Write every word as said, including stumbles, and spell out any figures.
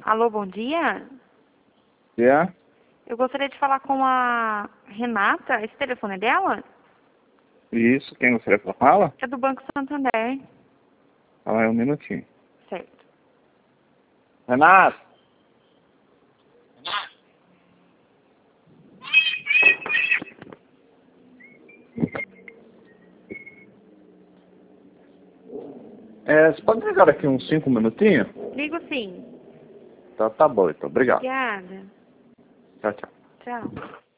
Alô, bom dia. É? Eu gostaria de falar com a Renata. Esse telefone é dela? Isso, quem gostaria de falar? É do Banco Santander. Ah, é um minutinho. Certo. Renato! É, você pode ligar aqui uns cinco minutinhos? Ligo sim. Tá, tá bom, então. Obrigado. Obrigada. Tchau, tchau. Tchau.